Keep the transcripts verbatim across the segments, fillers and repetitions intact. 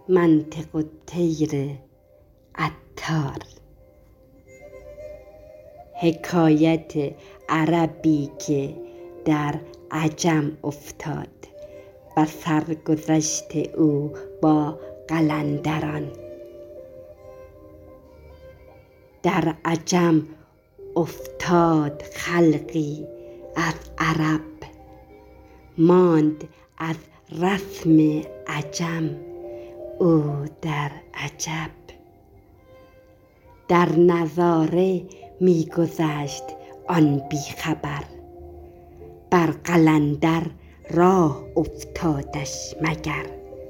منطق الطیر عطار. حکایت عربی که در عجم افتاد و سرگذشت او با قلندران. در عجم افتاد خلقی از عرب، ماند از رسم عجم او در عجب. در نظاره می گذشت آن بی خبر، بر قلندر راه افتادش مگر.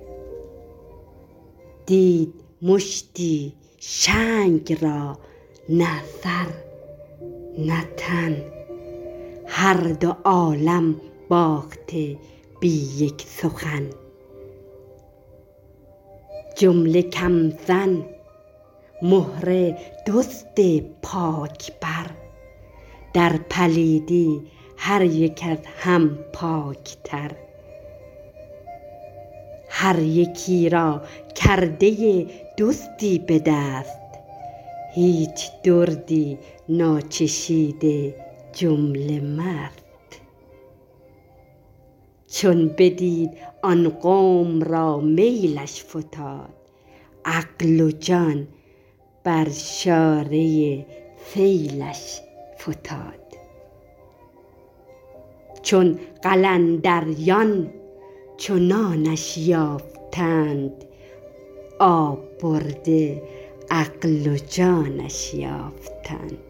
دید مشتی شنگ را نه سر نه تن، هر دو عالم باخته بی یک سخن. جمله کم زن مهر دزد پاک بر، در پلیدی هر یک از هم پاک تر. هر یکی را کرده دزدی به دست، هیچ دردی ناچشیده جمله مست. چون بدید آن قوم را میلش فتاد، عقل و جان بر شاره سیلش فتاد. چون قلندریان چنانش یافتند، آب برده عقل و جانش یافتند.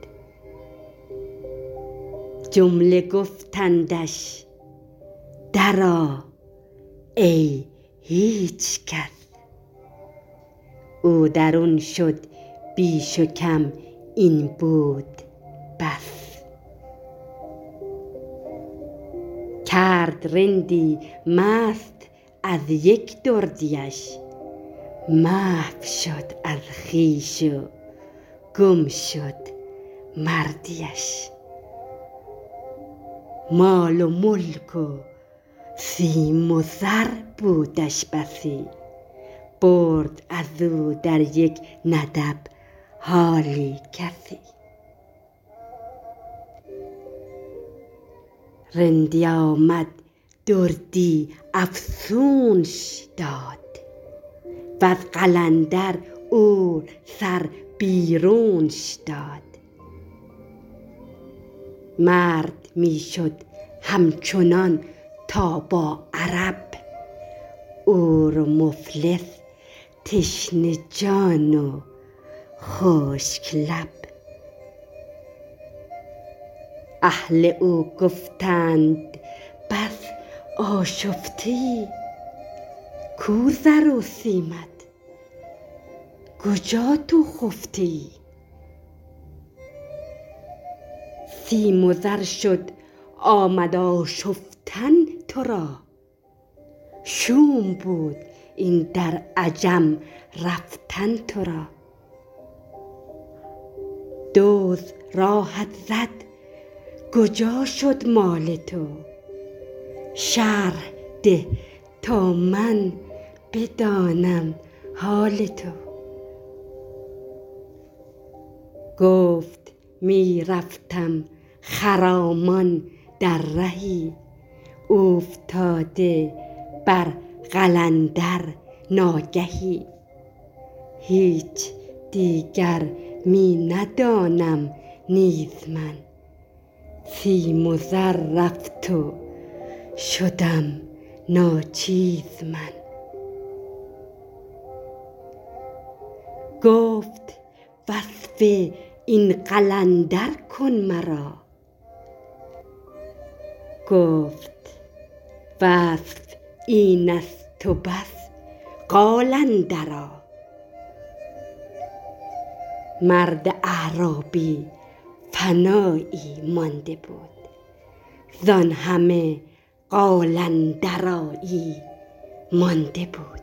جمله گفتندش درآ ای هیچ کس، او درون شد بیش و کم این بود بس. کرد رندی مست از یک دردیش، محو شد از خویش و گم شد مردیش. مال و ملک و سیم و زر بودش بسی، برد از او در یک ندب حالی کسی. رندی آمد دردی افسونش داد، وز قلندر او سر بیرونش داد. مرد می شد همچنان تا با عرب، عور و مفلس تشنه جان و خشک لب. اهل او گفتند بس آشفته ای، کو زر و سیمت کجا تو خفته ای. سیم و زر شد آمد آشفتن تو را، شوم بود این در عجم رفتن تو را. دزد راهت زد کجا شد مال تو، شرح ده تا من بدانم حال تو. گفت می رفتم خرامان در رهی، اوفتاده بر قلندر ناگهی. هیچ دیگر می ندانم نیز من، سیم و زر رفت و شدم ناچیز من. گفت وصف این قلندر کن مرا، گفت وصف این است و بس قالندرا. مرد اعرابی فنایی مانده بود، زان همه قالندرایی مانده بود.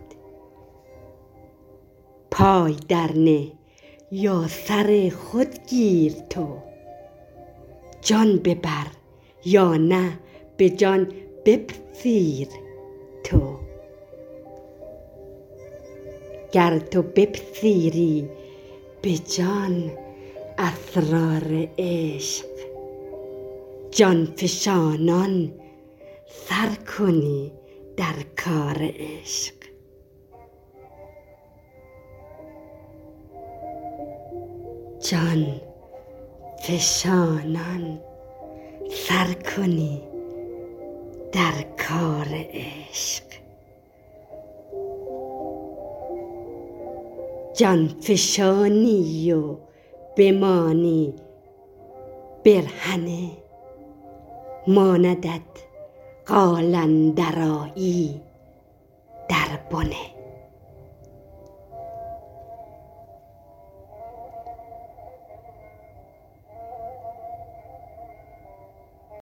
پای در نه یا سر خود گیر تو، جان ببر یا نه به جان بپذیر تو. گر تو بپذیری به جان اسرار عشق، جان فشانان سر کنی در کار عشق. جان فشانان سر کنی در کار عشق. جان فشانی و بمانی برهنه، ماندت قالندرایی در بنه.